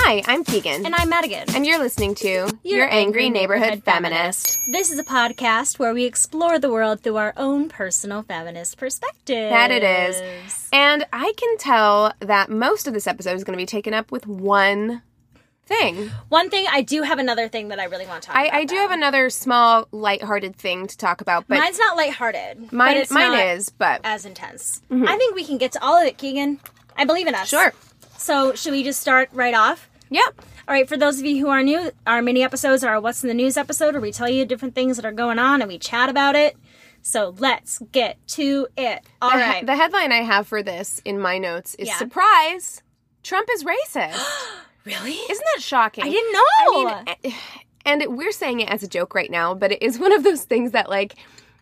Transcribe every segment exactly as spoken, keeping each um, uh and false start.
Hi, I'm Keegan. And I'm Madigan. And you're listening to Your, Your Angry, Angry Neighborhood, Neighborhood Feminist. Feminist. This is a podcast where we explore the world through our own personal feminist perspective. That it is. And I can tell that most of this episode is going to be taken up with one thing. One thing, I do have another thing that I really want to talk I, about. I do though. have another small, lighthearted thing to talk about. But Mine's not lighthearted. Mine, but it's mine not is, but... as intense. Mm-hmm. I think we can get to all of it, Keegan. I believe in us. Sure. So, should we just start right off? Yep. All right, for those of you who are new, our mini episodes are our What's in the News episode, where we tell you different things that are going on and we chat about it. So let's get to it. All the, right. The headline I have for this in my notes is, yeah. Surprise, Trump is racist. Really? Isn't that shocking? I didn't know. I mean, and we're saying it as a joke right now, but it is one of those things that, like,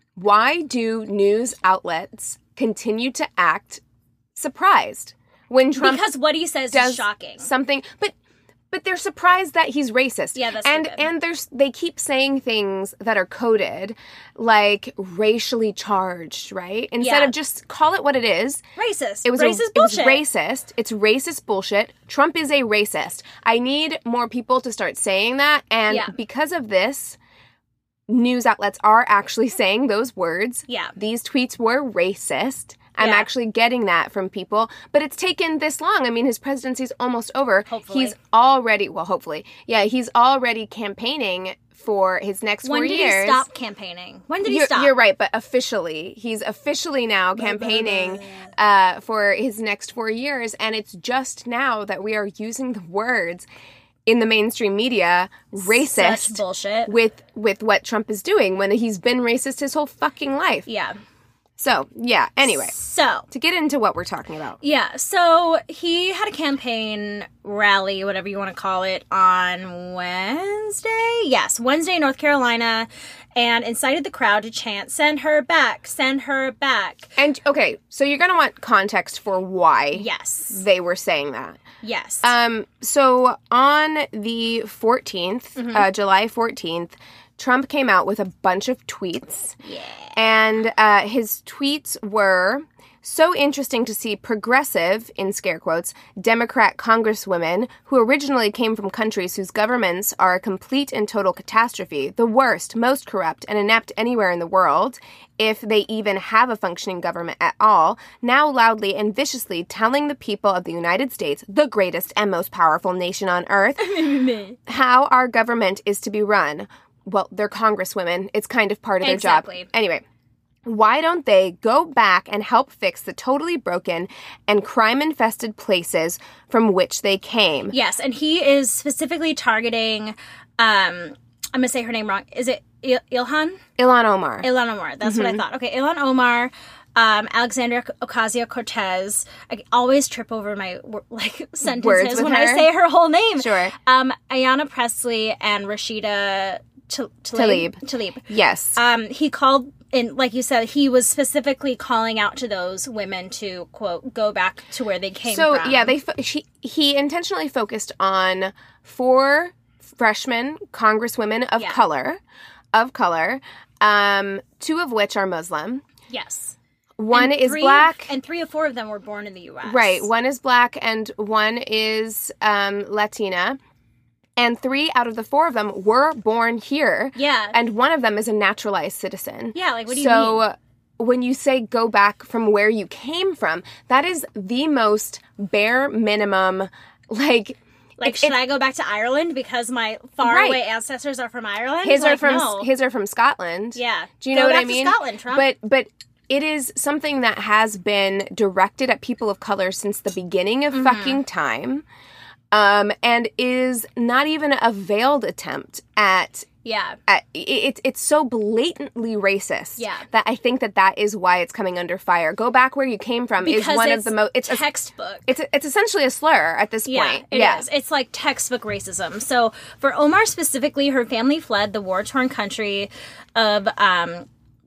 why do news outlets continue to act surprised when Trump because what he says does is shocking. Something, but but they're surprised that he's racist. Yeah, that's and stupid. and there's they keep saying things that are coded, like racially charged, right? Instead Yeah. of just call it what it is. Racist. It was racist a, bullshit. It was racist. It's racist bullshit. Trump is a racist. I need more people to start saying that, and Yeah. because of this, news outlets are actually saying those words. Yeah. These tweets were racist. I'm Yeah. actually getting that from people. But it's taken this long. I mean, his presidency's almost over. Hopefully. He's already, well, hopefully. Yeah, he's already campaigning for his next When four did years. he stop campaigning? When did he You're, stop? you're right, but officially. He's officially now campaigning uh, for his next four years. And it's just now that we are using the words in the mainstream media, racist. Such bullshit. With, with what Trump is doing when he's been racist his whole fucking life. Yeah. So, yeah, anyway. So. To get into what we're talking about. Yeah, so he had a campaign rally, whatever you want to call it, on Wednesday? Yes, Wednesday in North Carolina, and incited the crowd to chant, "Send her back, send her back." And, okay, so you're going to want context for why Yes. they were saying that. Yes. Um. So, on the fourteenth, Mm-hmm. uh, July fourteenth, Trump came out with a bunch of tweets. Yeah. And uh, his tweets were so interesting to see progressive, in scare quotes, Democrat congresswomen who originally came from countries whose governments are a complete and total catastrophe, the worst, most corrupt, and inept anywhere in the world, if they even have a functioning government at all, now loudly and viciously telling the people of the United States, the greatest and most powerful nation on earth, how our government is to be run. Well, they're congresswomen. It's kind of part of their Exactly. job. Anyway, why don't they go back and help fix the totally broken and crime-infested places from which they came? Yes, and he is specifically targeting, um, I'm going to say her name wrong. Is it Il- Ilhan? Ilhan Omar. Ilhan Omar. That's Mm-hmm. what I thought. Okay, Ilhan Omar, um, Alexandria Ocasio-Cortez. I always trip over my like sentences Words with when her? I say her whole name. Sure. Um, Ayanna Pressley and Rashida T- Tlaib. Tlaib. Yes. Um, he called, and like you said, he was specifically calling out to those women to, quote, go back to where they came so, from. yeah, they fo- she, he intentionally focused on four freshman congresswomen of Yeah. color, of color, um, two of which are Muslim. Yes. One And is three- black. And three or four of them were born in the U S. Right. One is black and one is um, Latina. And three out of the four of them were born here. Yeah. And one of them is a naturalized citizen. Yeah, like, what do you so, mean? So when you say go back from where you came from, that is the most bare minimum, like... Like, it- should it- I go back to Ireland because my faraway ancestors are from Ireland? His like, are from no. his are from Scotland. Yeah. Do you Go know what back I mean? To Scotland, Trump. But but it is something that has been directed at people of color since the beginning of Mm-hmm. fucking time. Um, and is not even a veiled attempt at, yeah. at it, it, it's so blatantly racist Yeah. that I think that that is why it's coming under fire. Go back where you came from Because is one it's of the most, it's a, textbook. it's a, it's essentially a slur at this Yeah, point. it is. It's like textbook racism. So for Omar specifically, her family fled the war-torn country of um,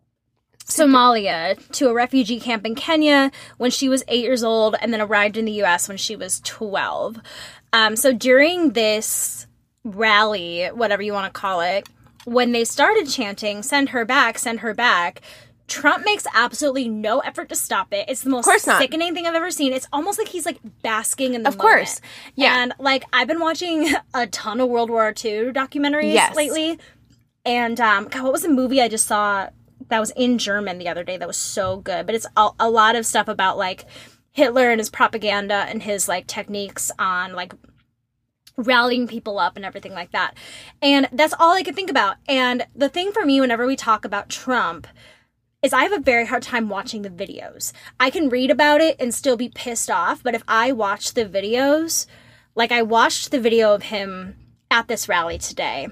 Somalia to a refugee camp in Kenya when she was eight years old and then arrived in the U S when she was twelve. Um, so during this rally, whatever you want to call it, when they started chanting, "Send her back, send her back," Trump makes absolutely no effort to stop it. It's the most sickening thing I've ever seen. It's almost like he's like basking in the of moment. Of course. Yeah. And like I've been watching a ton of World War Two documentaries yes. lately. And um, God, what was the movie I just saw that was in German the other day that was so good? But it's a, a lot of stuff about like Hitler and his propaganda and his like techniques on like rallying people up and everything like that. And that's all I could think about. And the thing for me whenever we talk about Trump is I have a very hard time watching the videos. I can read about it and still be pissed off, but if I watch the videos, like I watched the video of him at this rally today,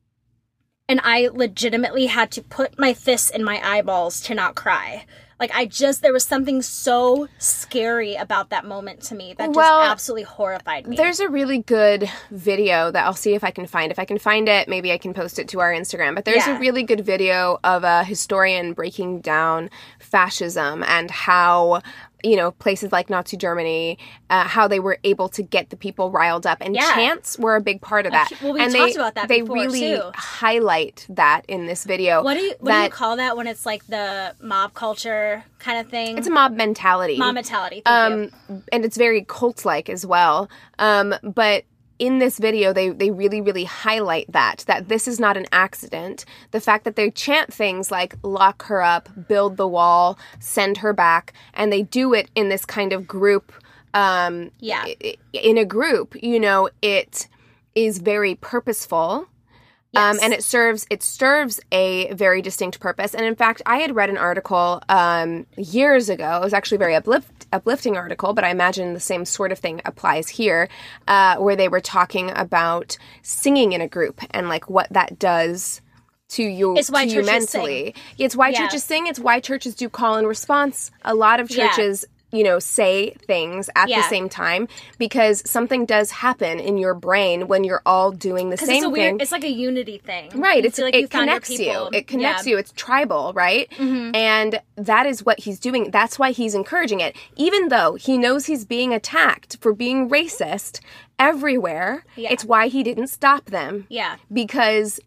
and I legitimately had to put my fists in my eyeballs to not cry. Like, I just, there was something so scary about that moment to me that just well, absolutely horrified me. There's a really good video that I'll see if I can find. If I can find it, maybe I can post it to our Instagram. But there's Yeah. a really good video of a historian breaking down fascism and how, you know, places like Nazi Germany, uh, how they were able to get the people riled up. And Yeah. chants were a big part of that. Well, we and talked they, about that They before, really too. highlight that in this video. What do you what that do you call that when it's like the mob culture kind of thing? It's a mob mentality. mob mentality. Thank you. Um, and it's very cult-like as well. Um, but in this video, they, they really, really highlight that, that this is not an accident. The fact that they chant things like lock her up, build the wall, send her back, and they do it in this kind of group, um, Yeah. i- in a group, you know, it is very purposeful. Um, Yes. and it serves it serves a very distinct purpose. And in fact, I had read an article um, years ago. It was actually a very uplift, uplifting article, but I imagine the same sort of thing applies here, uh, where they were talking about singing in a group and like what that does to you, It's why to you churches mentally. It's why Yeah. churches sing. It's why churches do call and response. A lot of Yeah. churches, you know, say things at Yeah. the same time because something does happen in your brain when you're all doing the Because same it's a thing. weird, it's like a unity thing. Right. You It's feel like it you found your connects you. people. It connects Yeah. you. It's tribal, right? Mm-hmm. And that is what he's doing. That's why he's encouraging it. Even though he knows he's being attacked for being racist everywhere, Yeah. it's why he didn't stop them. Yeah. Because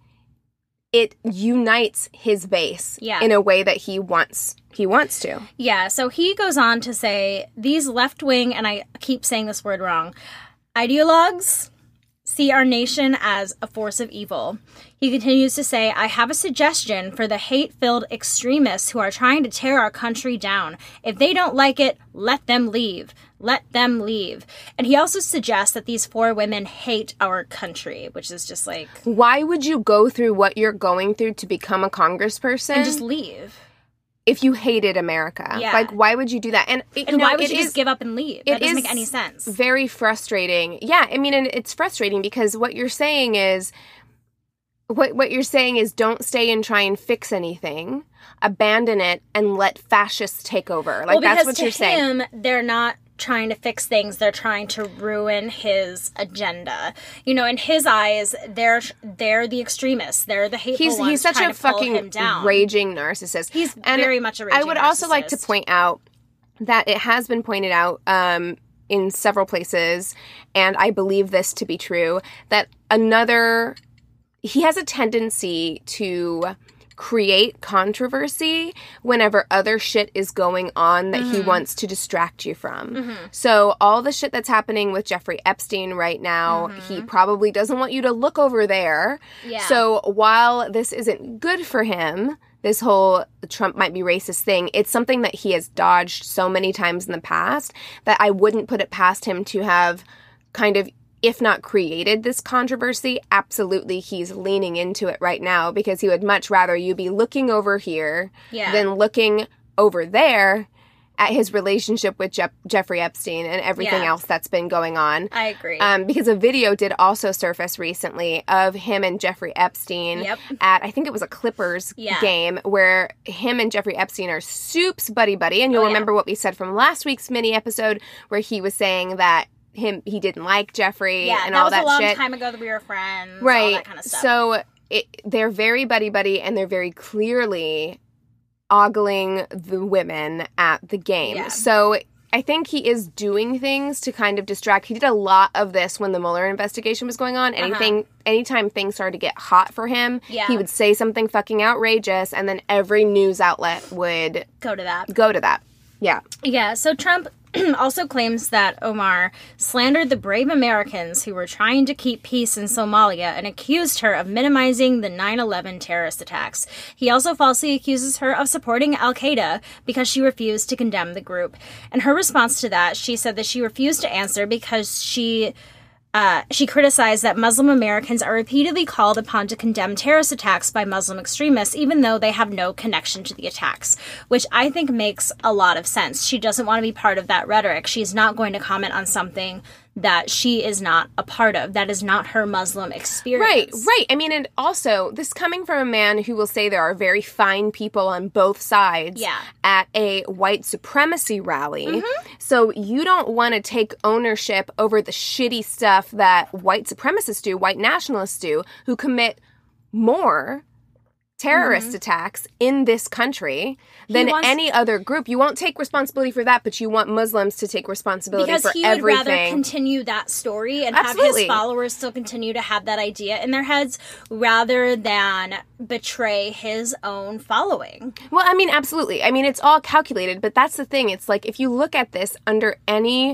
it unites his base Yeah. in a way that he wants he wants to. Yeah, so he goes on to say, these left-wing, and I keep saying this word wrong, ideologues see our nation as a force of evil. He continues to say, I have a suggestion for the hate-filled extremists who are trying to tear our country down. If they don't like it, let them leave. Let them leave. And he also suggests that these four women hate our country, which is just like, Why would you go through what you're going through to become a congressperson and just leave. if you hated America? Yeah. Like, why would you do that? And, you And know, why would it you is- just give up and leave? it That doesn't is make any sense. very frustrating. Yeah, I mean, and it's frustrating because what you're saying is, what what you're saying is, don't stay and try and fix anything, abandon it, and let fascists take over. Like well, that's because what to you're saying. him, they're not trying to fix things; they're trying to ruin his agenda. You know, in his eyes, they're they're the extremists. They're the hateful He's ones he's such trying a to pull fucking him down. raging narcissist. He's And very much a raging I would also like to narcissist. point out that it has been pointed out um, in several places, and I believe this to be true, that another, he has a tendency to create controversy whenever other shit is going on that Mm-hmm. he wants to distract you from. So all the shit that's happening with Jeffrey Epstein right now, he probably doesn't want you to look over there. Mm-hmm. Yeah. So while this isn't good for him, this whole Trump might be racist thing, it's something that he has dodged so many times in the past that I wouldn't put it past him to have kind of, if not created this controversy, absolutely he's leaning into it right now because he would much rather you be looking over here Yeah. than looking over there at his relationship with Je- Jeffrey Epstein and everything Yeah. else that's been going on. I agree. Um, because a video did also surface recently of him and Jeffrey Epstein Yep. at, I think it was a Clippers Yeah. game, where him and Jeffrey Epstein are soups buddy-buddy. And you'll Oh, yeah. remember what we said from last week's mini episode where he was saying that him he didn't like Jeffrey yeah, and that all was that a long shit. time ago that we were friends. Right. All that kind of stuff. So it, they're very buddy-buddy and they're very clearly ogling the women at the game. Yeah. So I think he is doing things to kind of distract. He did a lot of this when the Mueller investigation was going on. Anything, uh-huh. Anytime things started to get hot for him, yeah. he would say something fucking outrageous, and then every news outlet would go to that. Go to that. Yeah. Yeah. So Trump also claims that Omar slandered the brave Americans who were trying to keep peace in Somalia and accused her of minimizing the nine eleven terrorist attacks. He also falsely accuses her of supporting al-Qaeda because she refused to condemn the group. In her response to that, she said that she refused to answer because she... Uh, she criticized that Muslim Americans are repeatedly called upon to condemn terrorist attacks by Muslim extremists, even though they have no connection to the attacks, which I think makes a lot of sense. She doesn't want to be part of that rhetoric. She's not going to comment on something that she is not a part of. That is not her Muslim experience. Right, right. I mean, and also, this coming from a man who will say there are very fine people on both sides yeah. at a white supremacy rally. Mm-hmm. So you don't want to take ownership over the shitty stuff that white supremacists do, white nationalists do, who commit more terrorist mm-hmm. attacks in this country than wants, any other group. You won't take responsibility for that, but you want Muslims to take responsibility because for he everything. Would rather continue that story and Absolutely. have his followers still continue to have that idea in their heads rather than betray his own following. Well, I mean, absolutely. I mean, it's all calculated, but that's the thing. It's like, if you look at this under any...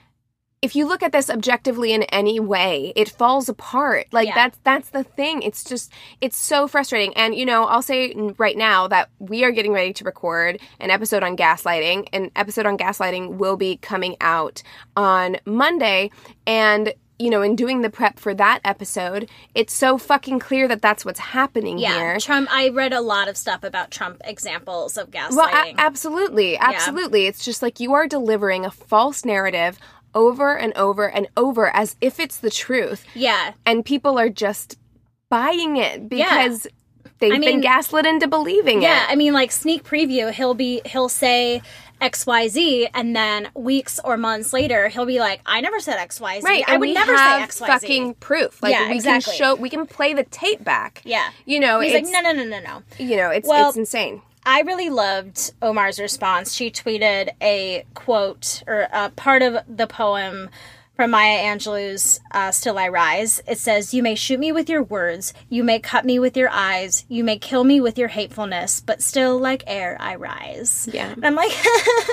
If you look at this objectively in any way, it falls apart. Like, yeah. that's that's the thing. It's just, it's so frustrating. And, you know, I'll say right now that we are getting ready to record an episode on gaslighting. An episode on gaslighting will be coming out on Monday. And, you know, in doing the prep for that episode, it's so fucking clear that that's what's happening yeah, here. Trump, I read a lot of stuff about Trump examples of gaslighting. Well, a- absolutely. Absolutely. Yeah. It's just like you are delivering a false narrative over and over and over as if it's the truth. Yeah. And people are just buying it because yeah. they've I mean, been gaslit into believing yeah, it. Yeah, I mean, like, sneak preview, he'll be, he'll say X Y Z, and then weeks or months later, he'll be like, I never said X Y Z. Right, I and would we never have say X Y Z. Fucking proof. Like, yeah, we exactly. can show, we can play the tape back. Yeah. You know, He's it's... like, no, no, no, no, no. You know, it's well, it's insane. I really loved Omar's response. She tweeted a quote, or a part of the poem from Maya Angelou's uh, Still I Rise. It says, "You may shoot me with your words, you may cut me with your eyes, you may kill me with your hatefulness, but still like air I rise." Yeah. And I'm like...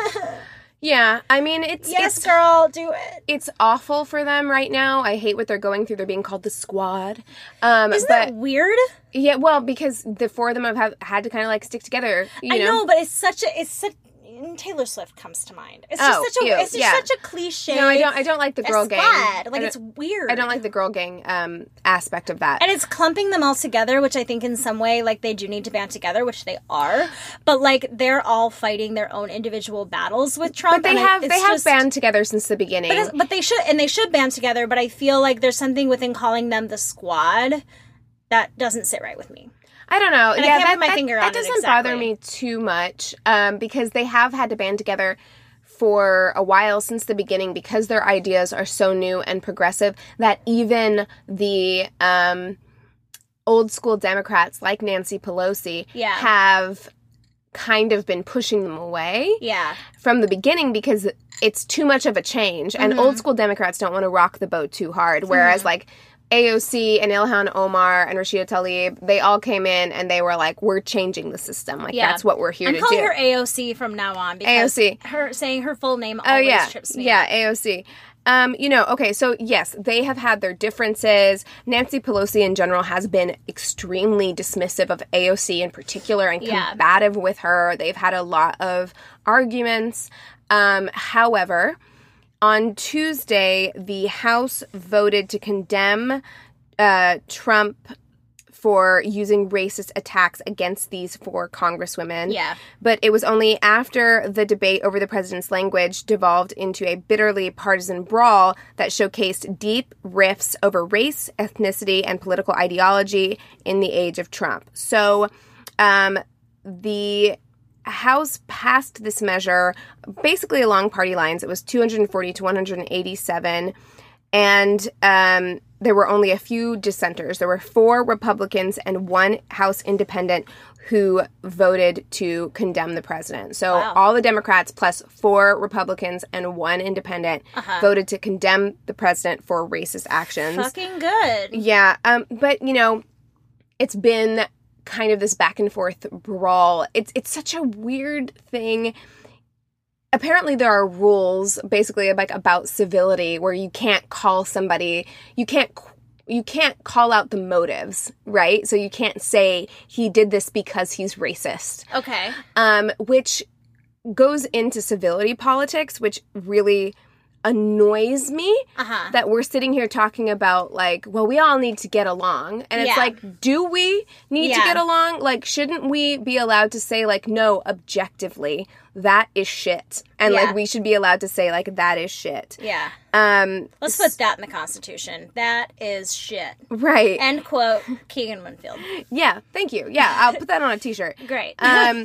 Yeah, I mean, it's... Yes, it's, girl, do it. It's awful for them right now. I hate what they're going through. They're being called the Squad. Um, Isn't but, that weird? Yeah, well, because the four of them have, have had to kind of, like, stick together, you I know? know, but it's such a... It's such... Taylor Swift comes to mind. It's just oh, such a ew, it's just yeah. such a cliche. No, I don't. I don't like the girl gang. Like, it's weird. I don't like the girl gang um, aspect of that. And it's clumping them all together, which I think in some way, like, they do need to band together, which they are. But, like, they're all fighting their own individual battles with Trump. But they and have I, they have just, band together since the beginning. But, but they should, and they should band together. But I feel like there's something within calling them the Squad that doesn't sit right with me. I don't know. And yeah, I can't that, put my that, finger that on it doesn't exactly. bother me too much um, because they have had to band together for a while since the beginning because their ideas are so new and progressive that even the um, old school Democrats like Nancy Pelosi yeah. have kind of been pushing them away yeah. from the beginning because it's too much of a change. And mm-hmm. old school Democrats don't want to rock the boat too hard, whereas mm-hmm. like A O C and Ilhan Omar and Rashida Tlaib, they all came in and they were like, we're changing the system. Like, yeah. that's what we're here I'm to do. I'm calling her A O C from now on because A O C. her saying her full name oh, always yeah. trips me Yeah, up. A O C. Um, you know, okay, so yes, they have had their differences. Nancy Pelosi in general has been extremely dismissive of A O C in particular and yeah. combative with her. They've had a lot of arguments. Um, however, on Tuesday, the House voted to condemn uh, Trump for using racist attacks against these four congresswomen. Yeah. But it was only after the debate over the president's language devolved into a bitterly partisan brawl that showcased deep rifts over race, ethnicity, and political ideology in the age of Trump. So um, the House passed this measure basically along party lines. It was two hundred forty to one hundred eighty-seven. And um, there were only a few dissenters. There were four Republicans and one House independent who voted to condemn the president. So wow. all the Democrats plus four Republicans and one independent uh-huh. voted to condemn the president for racist actions. Fucking good. Yeah. Um, but, you know, it's been kind of this back and forth brawl. It's it's such a weird thing. Apparently there are rules basically like about civility where you can't call somebody, you can't you can't call out the motives, right? So you can't say he did this because he's racist. Okay. Um, which goes into civility politics, which really annoys me uh-huh. that we're sitting here talking about like, well, we all need to get along. And it's yeah. like, do we need yeah. to get along? Like, shouldn't we be allowed to say like, no, objectively, that is shit. And yeah. like, we should be allowed to say like, that is shit. Yeah. Um, Let's put that in the Constitution. That is shit. Right. End quote, Keegan Winfield. Yeah. Thank you. Yeah. I'll put that on a t-shirt. Great. Um,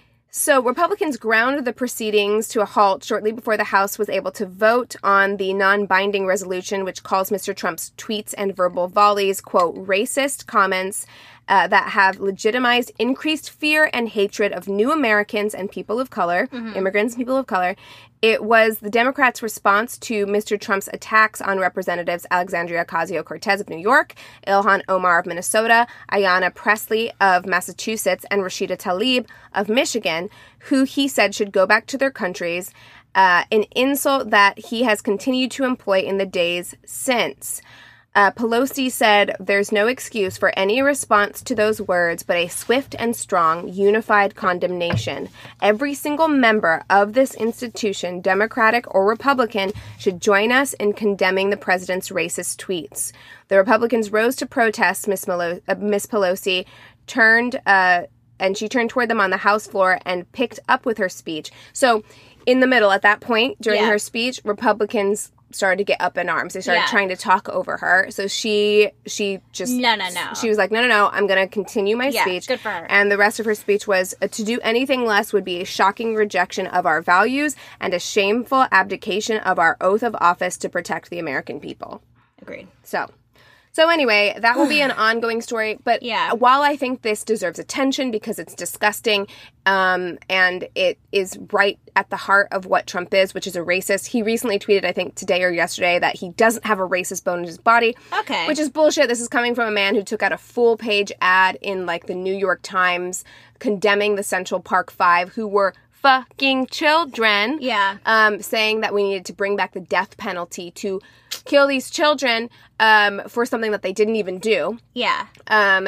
So Republicans ground the proceedings to a halt shortly before the House was able to vote on the non-binding resolution, which calls Mister Trump's tweets and verbal volleys, quote, racist comments uh, that have legitimized increased fear and hatred of new Americans and people of color, mm-hmm. immigrants and people of color. It was the Democrats' response to Mister Trump's attacks on Representatives Alexandria Ocasio-Cortez of New York, Ilhan Omar of Minnesota, Ayanna Pressley of Massachusetts, and Rashida Tlaib of Michigan, who he said should go back to their countries, uh, an insult that he has continued to employ in the days since. Uh, Pelosi said there's no excuse for any response to those words but a swift and strong, unified condemnation. Every single member of this institution, Democratic or Republican, should join us in condemning the president's racist tweets. The Republicans rose to protest. Miss Melo- uh, Miss Pelosi turned, uh, and she turned toward them on the House floor and picked up with her speech. So in the middle, at that point, during yeah. her speech, Republicans started to get up in arms. They started yeah. trying to talk over her. So she she just... No, no, no. She was like, no, no, no, I'm going to continue my yeah, speech. good for her. And the rest of her speech was, uh, to do anything less would be a shocking rejection of our values and a shameful abdication of our oath of office to protect the American people. Agreed. So... So anyway, that will be an ongoing story. But yeah. while I think this deserves attention because it's disgusting um, and it is right at the heart of what Trump is, which is a racist, he recently tweeted, I think today or yesterday, that he doesn't have a racist bone in his body. Okay. Which is bullshit. This is coming from a man who took out a full-page ad in, like, the New York Times condemning the Central Park Five, who were fucking children. Yeah. Um, saying that we needed to bring back the death penalty to kill these children um, for something that they didn't even do. Yeah. Um,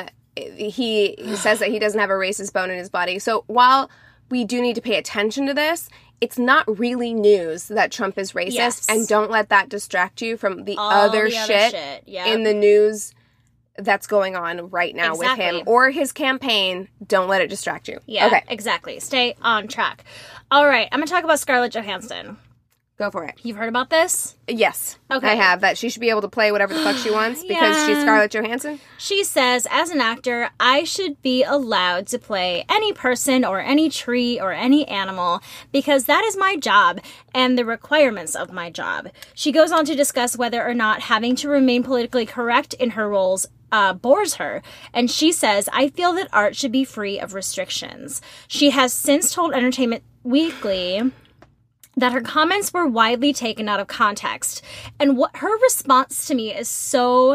he, he says that he doesn't have a racist bone in his body. So while we do need to pay attention to this, it's not really news that Trump is racist. Yes. And don't let that distract you from the All other the other shit, shit. Yep. in the news that's going on right now exactly. with him or his campaign. Don't let it distract you. Yeah, okay. exactly. Stay on track. All right, I'm going to talk about Scarlett Johansson. Go for it. You've heard about this? Yes, okay. I have. That she should be able to play whatever the fuck she wants because yeah. she's Scarlett Johansson? She says, as an actor, I should be allowed to play any person or any tree or any animal because that is my job and the requirements of my job. She goes on to discuss whether or not having to remain politically correct in her roles Uh, bores her, and she says, I feel that art should be free of restrictions. She has since told Entertainment Weekly that her comments were widely taken out of context, and what her response to me is so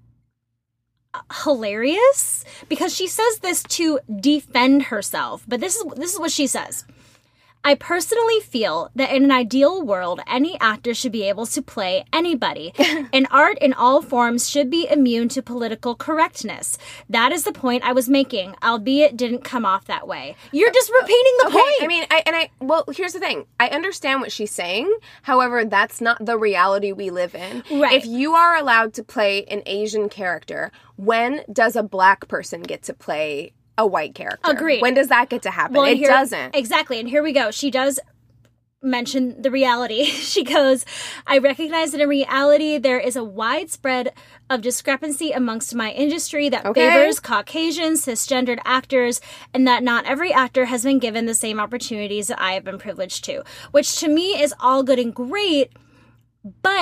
hilarious because she says this to defend herself, but this is this is what she says. I personally feel that in an ideal world, any actor should be able to play anybody, and art in all forms should be immune to political correctness. That is the point I was making, albeit didn't come off that way. You're just repeating the okay, point. I mean, I and I, well, here's the thing. I understand what she's saying. However, that's not the reality we live in. Right. If you are allowed to play an Asian character, when does a black person get to play a white character? Agreed. When does that get to happen? Well, it here, doesn't. Exactly. And here we go. She does mention the reality. She goes, I recognize that in reality, there is a widespread of discrepancy amongst my industry that Okay. favors Caucasian, cisgendered actors, and that not every actor has been given the same opportunities that I have been privileged to, which to me is all good and great. But I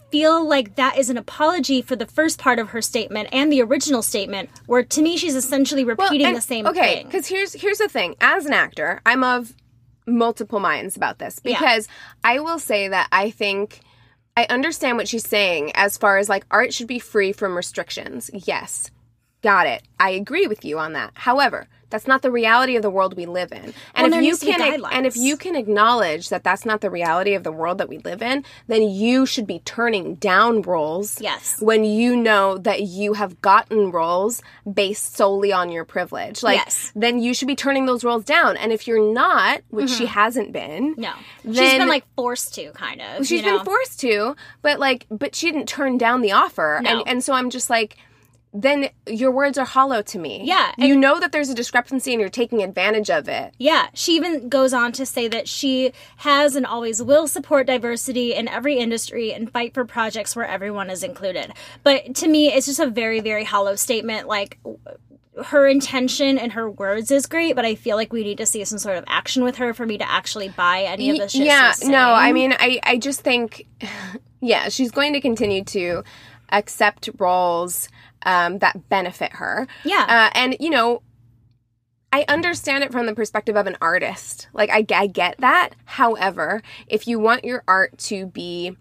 feel like that is an apology for the first part of her statement and the original statement, where to me she's essentially repeating well, and, the same okay, thing. Okay, because here's, here's the thing. As an actor, I'm of multiple minds about this. Because yeah. I will say that I think... I understand what she's saying as far as, like, art should be free from restrictions. Yes. Got it. I agree with you on that. However, that's not the reality of the world we live in. And well, if you can and if you can acknowledge that that's not the reality of the world that we live in, then you should be turning down roles. Yes. When you know that you have gotten roles based solely on your privilege. Like yes. then you should be turning those roles down. And if you're not, which mm-hmm. she hasn't been. No. Then, she's been like forced to kind of. She's you know? been forced to, but like but she didn't turn down the offer. No. And and so I'm just like, then your words are hollow to me. Yeah. You know that there's a discrepancy and you're taking advantage of it. Yeah. She even goes on to say that she has and always will support diversity in every industry and fight for projects where everyone is included. But to me, it's just a very, very hollow statement. Like, her intention and her words is great, but I feel like we need to see some sort of action with her for me to actually buy any of the shit yeah, she's saying. No, I mean, I, I just think, yeah, she's going to continue to accept roles Um, that benefit her. Yeah. Uh, and, you know, I understand it from the perspective of an artist. Like, I, I get that. However, if you want your art to be...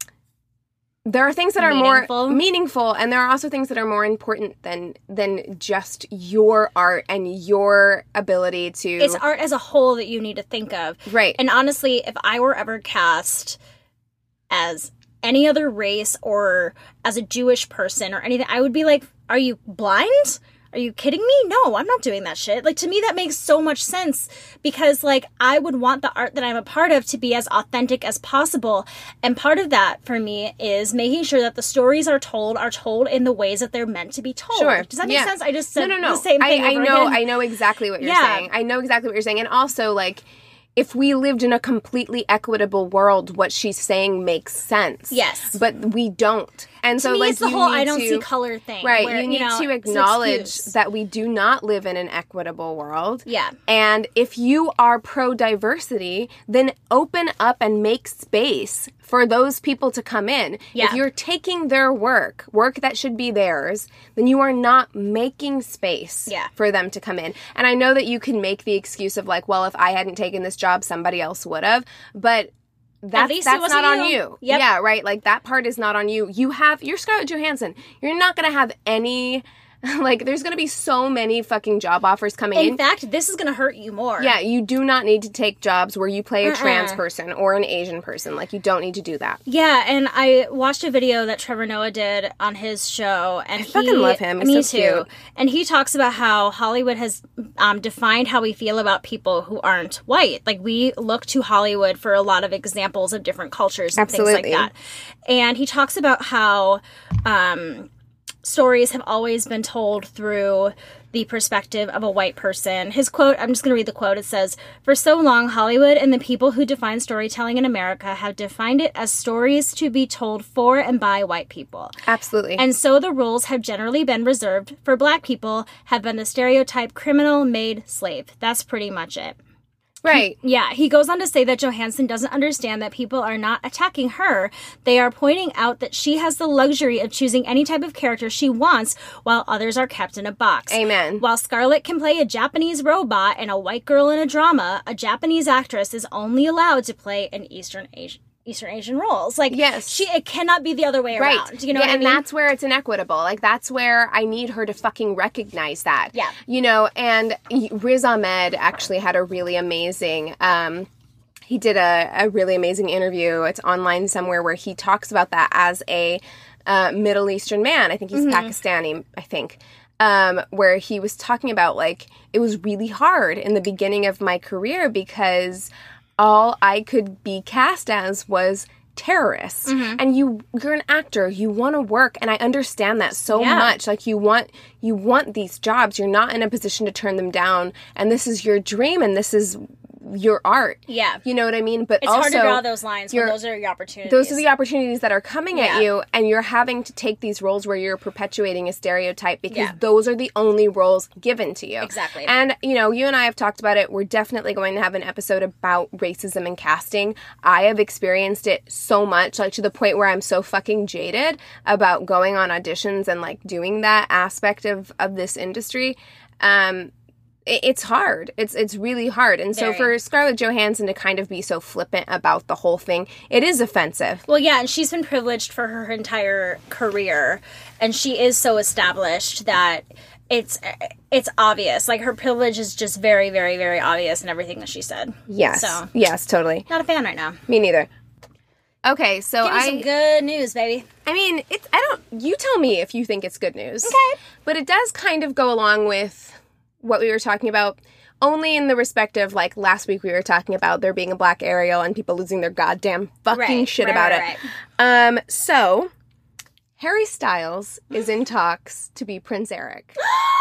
There are things that are meaningful. more meaningful, and there are also things that are more important than than just your art and your ability to... It's art as a whole that you need to think of. Right. And honestly, if I were ever cast as... any other race or as a Jewish person or anything, I would be like, are you blind? Are you kidding me? No, I'm not doing that shit. Like, to me, that makes so much sense because, like, I would want the art that I'm a part of to be as authentic as possible. And part of that, for me, is making sure that the stories are told are told in the ways that they're meant to be told. Sure. Does that make yeah. sense? I just said no, no, no. the same thing I, I over know, again. I know exactly what you're yeah. saying. I know exactly what you're saying. And also, like... if we lived in a completely equitable world, what she's saying makes sense. Yes. But we don't. And to so, me, like, it's the you whole need I don't to, see color thing. Right. Where, you need you know, to acknowledge that we do not live in an equitable world. Yeah. And if you are pro-diversity, then open up and make space for those people to come in. Yeah. If you're taking their work, work that should be theirs, then you are not making space yeah. for them to come in. And I know that you can make the excuse of like, well, if I hadn't taken this job, somebody else would have. But that's, that's not on you. Yep. Yeah, right? Like, that part is not on you. You have, you're Scarlett Johansson. You're not going to have any... Like, there's going to be so many fucking job offers coming in. In fact, this is going to hurt you more. Yeah, you do not need to take jobs where you play a uh-uh. trans person or an Asian person. Like, you don't need to do that. Yeah, and I watched a video that Trevor Noah did on his show. And I he, fucking love him. He's me so too. cute. And he talks about how Hollywood has um, defined how we feel about people who aren't white. Like, we look to Hollywood for a lot of examples of different cultures and Absolutely. things like that. And he talks about how... Um, stories have always been told through the perspective of a white person. His quote, I'm just going to read the quote. It says, "For so long, Hollywood and the people who define storytelling in America have defined it as stories to be told for and by white people. Absolutely. And so the rules have generally been reserved for black people, have been the stereotype criminal made slave." That's pretty much it. Right. He, yeah, he goes on to say that Johansson doesn't understand that people are not attacking her. They are pointing out that she has the luxury of choosing any type of character she wants while others are kept in a box. Amen. While Scarlett can play a Japanese robot and a white girl in a drama, a Japanese actress is only allowed to play an Eastern Asian. Eastern Asian roles. Like, yes. she, it cannot be the other way right. around. You know yeah, what I and mean? that's where it's inequitable. Like, that's where I need her to fucking recognize that. Yeah. You know, and Riz Ahmed actually had a really amazing, um, he did a, a really amazing interview. It's online somewhere where he talks about that as a uh, Middle Eastern man. I think he's mm-hmm. Pakistani, I think. Um, where he was talking about, like, it was really hard in the beginning of my career because all I could be cast as was terrorists. Mm-hmm. And you you're an actor, you want to work, and I understand that so yeah. much. Like, you want you want these jobs. You're not in a position to turn them down, and this is your dream, and this is your art. Yeah. You know what I mean? But It's also, hard to draw those lines when those are your opportunities. Those are the opportunities that are coming Yeah. at you, and you're having to take these roles where you're perpetuating a stereotype because Yeah. those are the only roles given to you. Exactly. And, you know, you and I have talked about it. We're definitely going to have an episode about racism in casting. I have experienced it so much, like to the point where I'm so fucking jaded about going on auditions and like doing that aspect of, of this industry. Um, it, it's hard. It's it's really hard. And so Very. for Scarlett Johansson to kind of be so flippant about the whole thing, it is offensive. Well, yeah, and she's been privileged for her entire career, and she is so established that it's it's obvious. Like, her privilege is just very, very, very obvious in everything that she said. Yes. So, Yes, totally. not a fan right now. Me neither. Okay, so Give me I some good news, baby. I mean, it's I don't you tell me if you think it's good news. Okay. But it does kind of go along with what we were talking about, only in the respect of, like, last week we were talking about there being a black Ariel and people losing their goddamn fucking Right, shit right, about right, it. Um, so Harry Styles is in talks to be Prince Eric.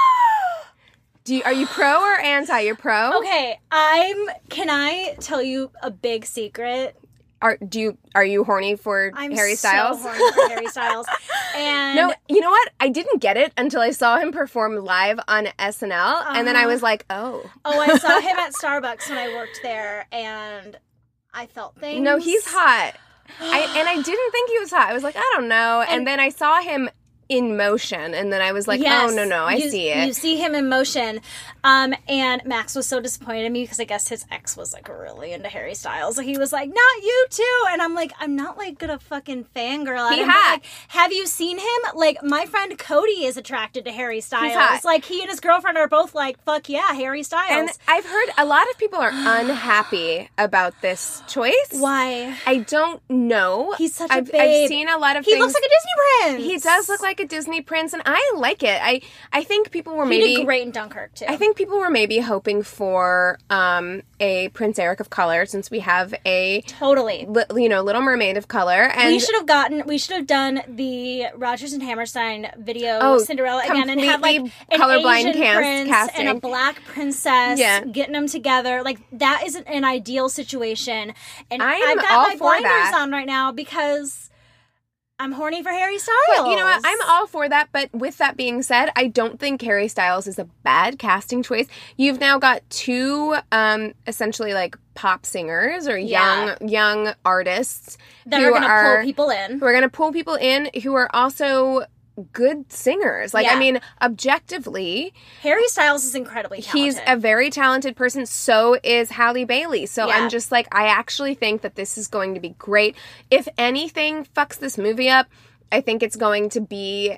Do you, are you pro or anti? You're pro? Okay, I'm. Can I tell you a big secret? Are do you are you horny for I'm Harry Styles? so horny for Harry Styles. And No, you know what? I didn't get it until I saw him perform live on S N L, uh-huh. and then I was like, oh. Oh, I saw him at Starbucks when I worked there, and I felt things. No, he's hot. I and I didn't think he was hot. I was like, I don't know. And, and then I saw him in motion, and then I was like, yes, oh, no, no, I you, see it. You see him in motion. Um, and Max was so disappointed in me because I guess his ex was, like, really into Harry Styles. So he was like, not you too. And I'm like, I'm not, like, gonna fucking fangirl at He him. hot. But, like, have you seen him? Like, my friend Cody is attracted to Harry Styles. hot. Like, he and his girlfriend are both like, fuck yeah, Harry Styles. And I've heard a lot of people are unhappy about this choice. Why? I don't know. He's such a I've, babe. I've seen a lot of He things. looks like a Disney prince. He does look like a Disney prince, and I like it. I I think people were He maybe did great in Dunkirk, too. I think people were maybe hoping for um, a Prince Eric of color, since we have a Totally. li- you know Little Mermaid of color, and we should have gotten, we should have done the Rodgers and Hammerstein video Oh, Cinderella again and had like completely an colorblind Asian cast- prince casting. and a black princess Yeah. getting them together. Like, that isn't an ideal situation. And I am I've got all my for blinders that. on right now because I'm horny for Harry Styles. But you know what? I'm all for that. But with that being said, I don't think Harry Styles is a bad casting choice. You've now got two, um, essentially like pop singers or Yeah. young young artists that who are going to are pull people in. who are going to pull people in who are also good singers. Like, Yeah. I mean, objectively, Harry Styles is incredibly talented. he's a very talented person. So is Halle Bailey. So Yeah. I'm just like, I actually think that this is going to be great. If anything fucks this movie up, I think it's going to be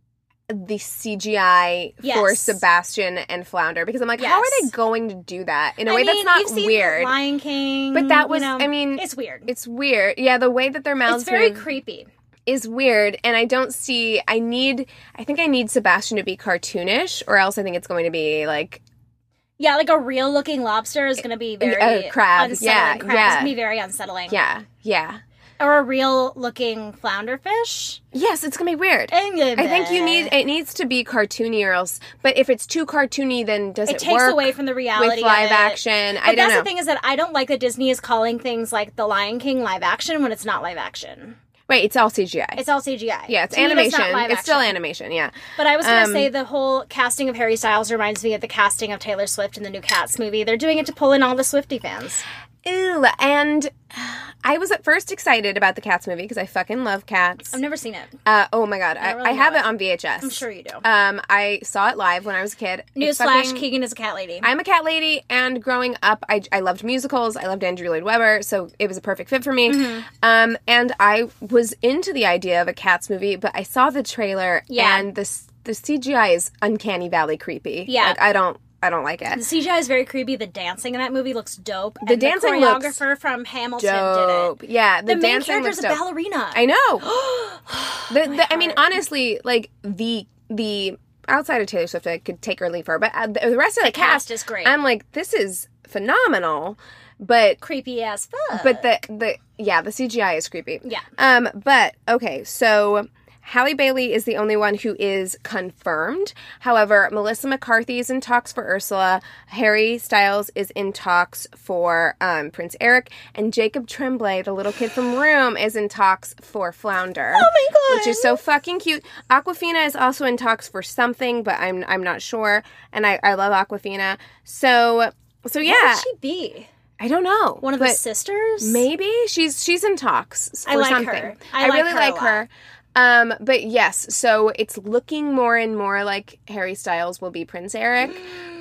the C G I for Yes. Sebastian and Flounder, because I'm like, Yes. how are they going to do that in a I way mean, that's not you've seen weird? Lion King. But that was, you know, I mean, it's weird. It's weird. Yeah, the way that their mouths It's very move creepy. is weird, and I don't see. I need. I think I need Sebastian to be cartoonish, or else I think it's going to be like Yeah, like a real looking lobster is going to be very A crab, unsettling. yeah, crab yeah. is going to be very unsettling. yeah, yeah. Or a real looking flounder fish. Yes, it's gonna be weird. I I think you need it needs to be cartoony, or else. But if it's too cartoony, then does it, It takes work away from the reality with live of it. action? But I don't that's know. the thing is that I don't like that Disney is calling things like The Lion King live action when it's not live action. Wait, it's all C G I. It's all C G I. yeah, it's To me, that's animation. not live It's still action. animation. Yeah. But I was going to Um, say the whole casting of Harry Styles reminds me of the casting of Taylor Swift in the new Cats movie. They're doing it to pull in all the Swiftie fans. Ew, and I was at first excited about the Cats movie because I fucking love Cats. I've never seen it. Uh, oh my god, I I, don't really I have know it it. on V H S. I'm sure you do. Um, I saw it live when I was a kid. It's Newsflash, fucking- Keegan is a cat lady. I'm a cat lady, and growing up, I, I loved musicals. I loved Andrew Lloyd Webber, so it was a perfect fit for me. Mm-hmm. Um, and I was into the idea of a Cats movie, but I saw the trailer, Yeah. and the the C G I is uncanny valley creepy. Yeah. like, I don't I don't like The it. C G I is very creepy. The dancing in that movie looks dope. The and dancing the looks choreographer from Hamilton Dope, did it. yeah. The, The, main dancing character's looks a dope. ballerina. I know. the, the, I mean, heart. honestly, like the the outside of Taylor Swift, I could take or leave her, but uh, the, the rest of the, cast cast is great. I'm like, this is phenomenal, but Creepy as fuck. but the the yeah, the C G I is creepy. Yeah. Um, but okay, so Halle Bailey is the only one who is confirmed. However, Melissa McCarthy is in talks for Ursula. Harry Styles is in talks for um, Prince Eric. And Jacob Tremblay, the little kid from Room, is in talks for Flounder. Oh my god! Which is so fucking cute. Awkwafina is also in talks for something, but I'm I'm not sure. And I, I love Awkwafina. So, so yeah. What would she be? I don't know. One of the sisters? Maybe. She's she's in talks for I like something. her. I, I like really her like a her. lot. Um, but yes, so it's looking more and more like Harry Styles will be Prince Eric.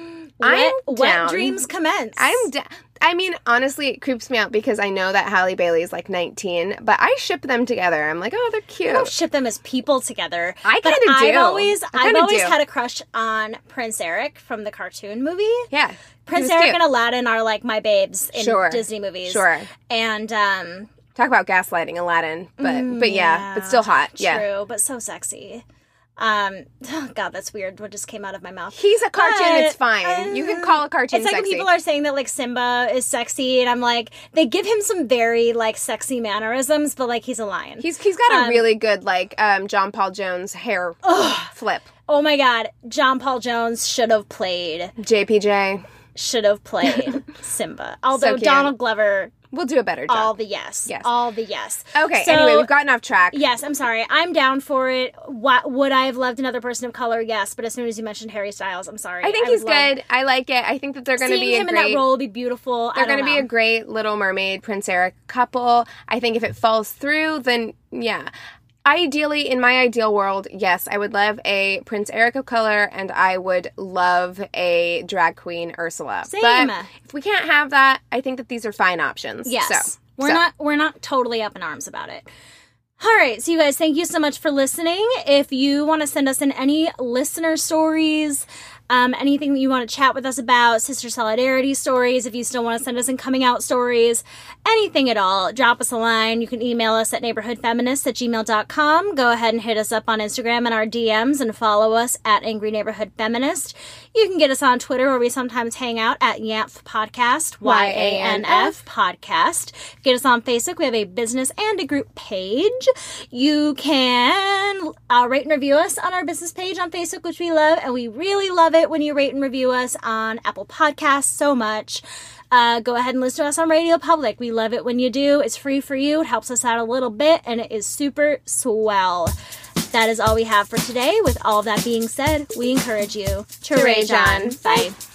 I'm Wet, down. wet dreams commence. I'm down. I mean, honestly, it creeps me out because I know that Halle Bailey is like nineteen, but I ship them together. I'm like, oh, they're cute. I don't ship them as people together. I but kind of do. I've always, I I've kinda always do. had a crush on Prince Eric from the cartoon movie. Yeah. Prince he was Eric cute. and Aladdin are like my babes in Sure. Disney movies. Sure. And um, Talk about gaslighting Aladdin, but Mm, but yeah, yeah, but still hot. true, Yeah. but so sexy. Um, oh God, that's weird. What just came out of my mouth? He's a cartoon. But, it's fine. You can call a cartoon It's like sexy. when people are saying that like Simba is sexy, and I'm like, they give him some very like sexy mannerisms, but like he's a lion. He's he's got a Um, really good like um, John Paul Jones hair flip. Oh my God, John Paul Jones should have played J P J. should have played Simba. Although cute. Donald Glover, We'll do a better job. all the yes, Yes. all the yes. Okay, So- anyway, we've gotten off track. Yes, I'm sorry. I'm down for it. What, would I have loved another person of color? Yes, but as soon as you mentioned Harry Styles, I'm sorry. I think I he's would love- good. I like it. I think that they're going to Seeing be a him great... in that role would be beautiful. They're going to be a great Little Mermaid, Prince Eric couple. I think if it falls through, then yeah. Ideally, in my ideal world, yes, I would love a Prince Eric of color, and I would love a drag queen Ursula. Same. But if we can't have that, I think that these are fine options. Yes. So, we're so. not we're not totally up in arms about it. All right, so you guys, thank you so much for listening. If you want to send us in any listener stories, um, anything that you want to chat with us about, sister solidarity stories, if you still want to send us in coming out stories, anything at all, drop us a line. You can email us at neighborhoodfeminists at gmail dot com. Go ahead and hit us up on Instagram in our D Ms and follow us at Angry Neighborhood Feminist. You can get us on Twitter where we sometimes hang out at Yanf Podcast, Y A N F Podcast. Get us on Facebook. We have a business and a group page. You can uh, rate and review us on our business page on Facebook, which we love, and we really love it when you rate and review us on Apple Podcasts so much. Uh, go ahead and listen to us on Radio Public. We love it when you do. It's free for you. It helps us out a little bit, and it is super swell. That is all we have for today. With all of that being said, we encourage you to, To rage rage on. on. Bye.